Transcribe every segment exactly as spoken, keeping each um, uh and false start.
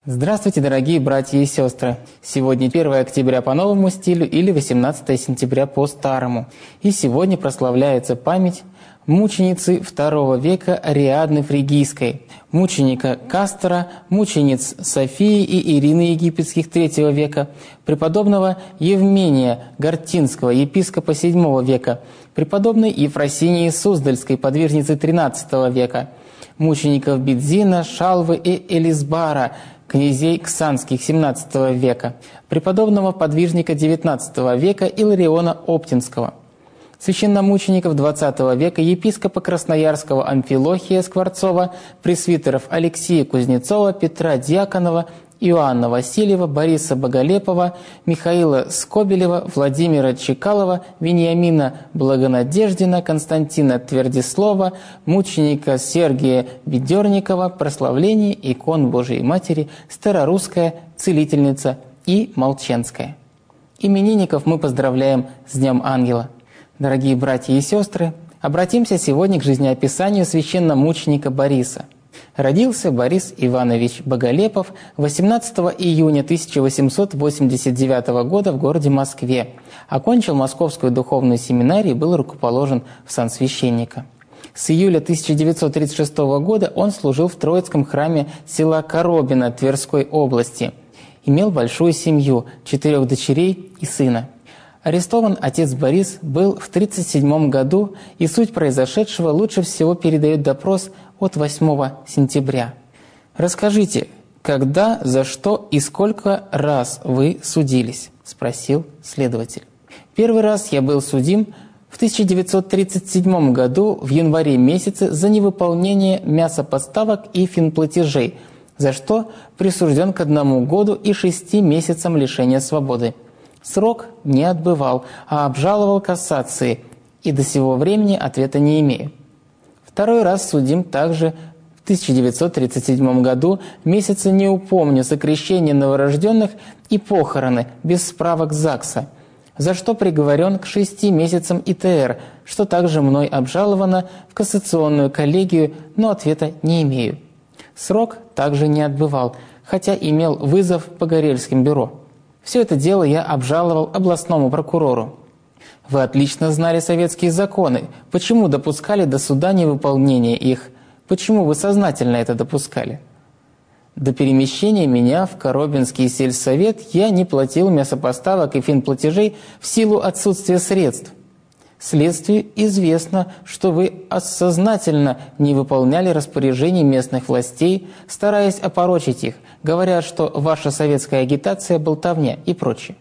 Здравствуйте, дорогие братья и сестры! Сегодня первое октября по новому стилю или восемнадцатое сентября по старому. И сегодня прославляется память мученицы второго века Ариадны Фригийской, мученика Кастора, мучениц Софии и Ирины Египетских третьего века, преподобного Евмения Гортинского, епископа седьмого века, преподобной Ефросинии Суздальской, подвижницы тринадцатого века, мучеников Бидзина, Шалвы и Элисбара, князей Ксанских семнадцатого века, преподобного подвижника девятнадцатого века Илариона Оптинского, священномучеников двадцатого века, епископа Красноярского Амфилохия Скворцова, пресвитеров Алексея Кузнецова, Петра Дьяконова, Иоанна Васильева, Бориса Боголепова, Михаила Скобелева, Владимира Чекалова, Вениамина Благонадеждина, Константина Твердислова, мученика Сергия Ведерникова, прославление икон Божией Матери, старорусская целительница и молченская. Именинников мы поздравляем с Днем Ангела. Дорогие братья и сестры, обратимся сегодня к жизнеописанию священномученика Бориса. Родился Борис Иванович Боголепов восемнадцатого июня тысяча восемьсот восемьдесят девятого года в городе Москве. Окончил Московскую духовную семинарию и был рукоположен в сан священника. С июля тысяча девятьсот тридцать шестого года он служил в Троицком храме села Коробино Тверской области. Имел большую семью, четырех дочерей и сына. Арестован отец Борис был в тридцать седьмом году, и суть произошедшего лучше всего передает допрос от восьмого сентября. «Расскажите, когда, за что и сколько раз вы судились?» – спросил следователь. «Первый раз я был судим в тысяча девятьсот тридцать седьмом году в январе месяце за невыполнение мясоподставок и финплатежей, за что присужден к одному году и шести месяцам лишения свободы. Срок не отбывал, а обжаловал кассации, и до сего времени ответа не имею. Второй раз судим также в тысяча девятьсот тридцать седьмом году, месяца не упомню, сокращение новорожденных и похороны без справок ЗАГСа, за что приговорен к шести месяцам И Т Р, что также мной обжаловано в кассационную коллегию, но ответа не имею. Срок также не отбывал, хотя имел вызов по Горельским бюро. Все это дело я обжаловал областному прокурору. Вы отлично знали советские законы. Почему допускали до суда невыполнение их? Почему вы сознательно это допускали? До перемещения меня в Коробинский сельсовет я не платил мясопоставок и финплатежей в силу отсутствия средств. Следствию известно, что вы сознательно не выполняли распоряжений местных властей, стараясь опорочить их, говоря, что ваша советская агитация – болтовня и прочее.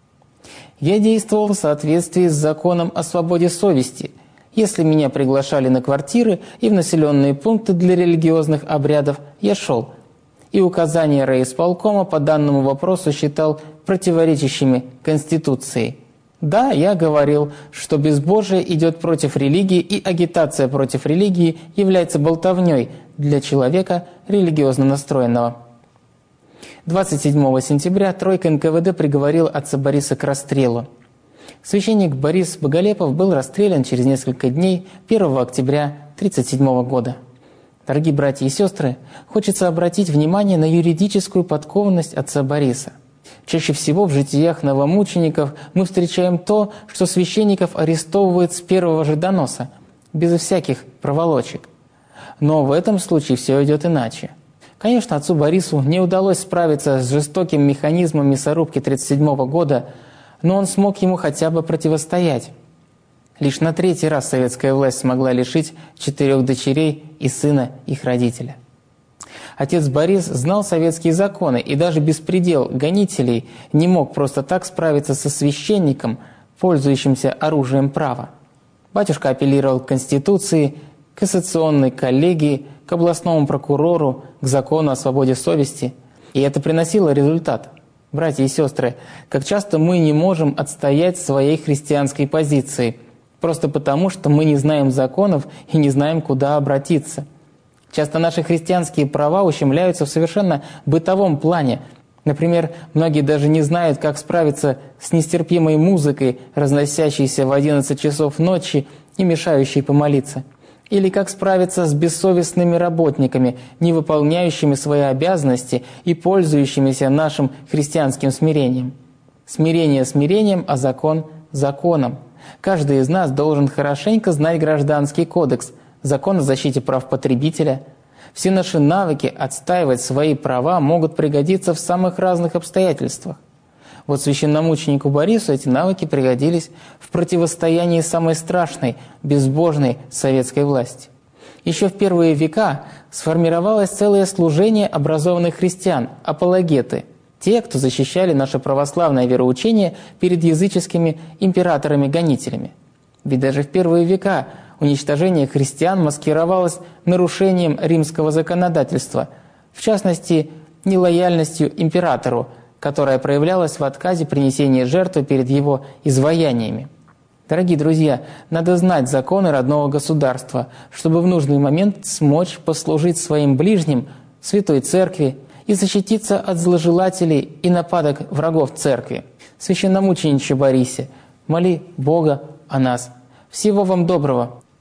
Я действовал в соответствии с законом о свободе совести. Если меня приглашали на квартиры и в населенные пункты для религиозных обрядов, я шел. И указания райисполкома по данному вопросу считал противоречащими Конституции. Да, я говорил, что безбожие идет против религии, и агитация против религии является болтовней для человека религиозно настроенного. двадцать седьмого сентября тройка Н К В Д приговорила отца Бориса к расстрелу. Священник Борис Боголепов был расстрелян через несколько дней первого октября тридцать седьмого года. Дорогие братья и сестры, хочется обратить внимание на юридическую подкованность отца Бориса. Чаще всего в житиях новомучеников мы встречаем то, что священников арестовывают с первого же доноса, безо всяких проволочек. Но в этом случае все идет иначе. Конечно, отцу Борису не удалось справиться с жестоким механизмом мясорубки тридцать седьмого года, но он смог ему хотя бы противостоять. Лишь на третий раз советская власть смогла лишить четырех дочерей и сына их родителя. Отец Борис знал советские законы, и даже беспредел гонителей не мог просто так справиться со священником, пользующимся оружием права. Батюшка апеллировал к Конституции, к кассационной коллегии, к областному прокурору, к закону о свободе совести. И это приносило результат. Братья и сестры, как часто мы не можем отстоять своей христианской позиции, просто потому, что мы не знаем законов и не знаем, куда обратиться. Часто наши христианские права ущемляются в совершенно бытовом плане. Например, многие даже не знают, как справиться с нестерпимой музыкой, разносящейся в одиннадцать часов ночи и мешающей помолиться. Или как справиться с бессовестными работниками, не выполняющими свои обязанности и пользующимися нашим христианским смирением? Смирение смирением, а закон законом. Каждый из нас должен хорошенько знать Гражданский кодекс, закон о защите прав потребителя. Все наши навыки отстаивать свои права могут пригодиться в самых разных обстоятельствах. Вот священномученику Борису эти навыки пригодились в противостоянии самой страшной, безбожной советской власти. Еще в первые века сформировалось целое служение образованных христиан – апологеты, те, кто защищали наше православное вероучение перед языческими императорами-гонителями. Ведь даже в первые века уничтожение христиан маскировалось нарушением римского законодательства, в частности, нелояльностью императору, которая проявлялась в отказе принесения жертвы перед его изваяниями. Дорогие друзья, надо знать законы родного государства, чтобы в нужный момент смочь послужить своим ближним, Святой Церкви, и защититься от зложелателей и нападок врагов Церкви. Священномучениче Борисе, моли Бога о нас. Всего вам доброго!